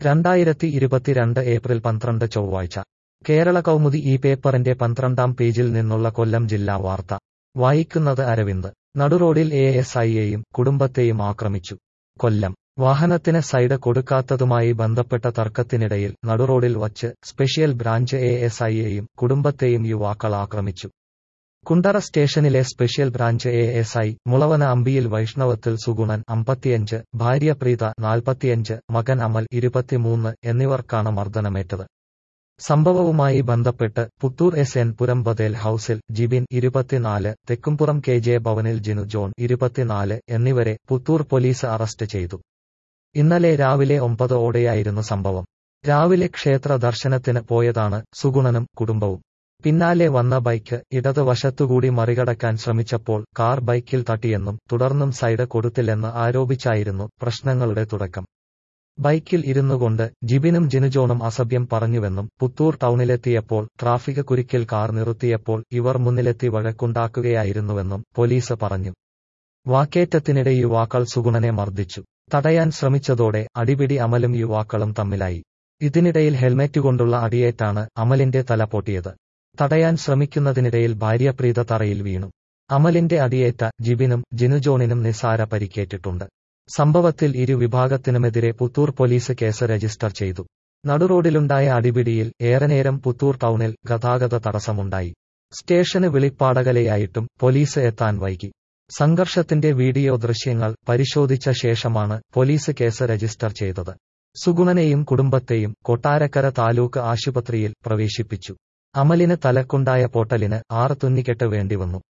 2022 April 12 ചൊവ്വാഴ്ച കേരള കൗമുദി ഈ പേപ്പറിന്റെ 12-ാം പേജിൽ നിന്നുള്ള കൊല്ലം ജില്ലാ വാർത്ത വായിക്കുന്നത് അരവിന്ദ്. നടുറോഡിൽ എഎസ്ഐയെയും കുടുംബത്തെയും ആക്രമിച്ചു. കൊല്ലം. വാഹനത്തിന് സൈഡ് കൊടുക്കാത്തതുമായി ബന്ധപ്പെട്ട തർക്കത്തിനിടയിൽ നടുറോഡിൽ വച്ച് സ്പെഷ്യൽ ബ്രാഞ്ച് എഎസ്ഐയെയും കുടുംബത്തെയും യുവാക്കൾ ആക്രമിച്ചു. കുണ്ടറ സ്റ്റേഷനിലെ സ്പെഷ്യൽ ബ്രാഞ്ച് എഎസ്ഐ മുളവന അമ്പിയിൽ വൈഷ്ണവത്തിൽ സുഗുണൻ 55, ഭാര്യ പ്രീത 45, മകൻ അമൽ 23 എന്നിവർക്കാണ് മർദ്ദനമേറ്റത്. സംഭവവുമായി ബന്ധപ്പെട്ട് പുത്തൂർ എസ്.എൻ. പുരം ബദേൽ ഹൌസിൽ ജിബിൻ 24, തെക്കുംപുറം കെ.ജെ. ഭവനിൽ ജിനു ജോൺ 24 എന്നിവരെ പുത്തൂർ പോലീസ് അറസ്റ്റ് ചെയ്തു. ഇന്നലെ രാവിലെ 9 ഓടെയായിരുന്നു സംഭവം. രാവിലെ ക്ഷേത്ര ദർശനത്തിന് പോയതാണ് സുഗുണനും കുടുംബവും. പിന്നാലെ വന്ന ബൈക്ക് ഇടതുവശത്തുകൂടി മറികടക്കാൻ ശ്രമിച്ചപ്പോൾ കാർ ബൈക്കിൽ തട്ടിയെന്നും തുടർന്നും സൈഡ് കൊടുത്തില്ലെന്ന് ആരോപിച്ചായിരുന്നു പ്രശ്നങ്ങളുടെ തുടക്കം. ബൈക്കിൽ ഇരുന്നുകൊണ്ട് ജിബിനും ജിനുജോണും അസഭ്യം പറഞ്ഞുവെന്നും പുത്തൂർ ടൗണിലെത്തിയപ്പോൾ ട്രാഫിക് കുരുക്കിൽ കാർ നിർത്തിയപ്പോൾ ഇവർ മുന്നിലെത്തി വഴക്കുണ്ടാക്കുകയായിരുന്നുവെന്നും പോലീസ് പറഞ്ഞു. വാക്കേറ്റത്തിനിടെ യുവാക്കൾ സുഗുണനെ മർദ്ദിച്ചു. തടയാൻ ശ്രമിച്ചതോടെ അടിപിടി അമലും യുവാക്കളും തമ്മിലായി. ഇതിനിടയിൽ ഹെൽമെറ്റ് കൊണ്ടുള്ള അടിയേറ്റാണ് അമലിന്റെ തല പൊട്ടിയത്. തടയാൻ ശ്രമിക്കുന്നതിനിടയിൽ ഭാര്യ പ്രീത തറയിൽ വീണു. അമലിന്റെ അടിയേറ്റ ജിബിനും ജിനുജോണിനും നിസ്സാര പരിക്കേറ്റിട്ടുണ്ട്. സംഭവത്തിൽ ഇരു വിഭാഗത്തിനുമെതിരെ പുത്തൂർ പോലീസ് കേസ് രജിസ്റ്റർ ചെയ്തു. നടുറോഡിലുണ്ടായ അടിപിടിയിൽ ഏറെനേരം പുത്തൂർ ടൗണിൽ ഗതാഗത തടസ്സമുണ്ടായി. സ്റ്റേഷന് വെളിപ്പാടകലെയായിട്ടും പോലീസ് എത്താൻ വൈകി. സംഘർഷത്തിന്റെ വീഡിയോ ദൃശ്യങ്ങൾ പരിശോധിച്ച ശേഷമാണ് പോലീസ് കേസ് രജിസ്റ്റർ ചെയ്തത്. സുഗുണനെയും കുടുംബത്തെയും കൊട്ടാരക്കര താലൂക്ക് ആശുപത്രിയിൽ പ്രവേശിപ്പിച്ചു. അമലിന് തലക്കുണ്ടായ പൊട്ടലിന് 6 തുന്നിക്കെട്ട് വേണ്ടിവന്നു.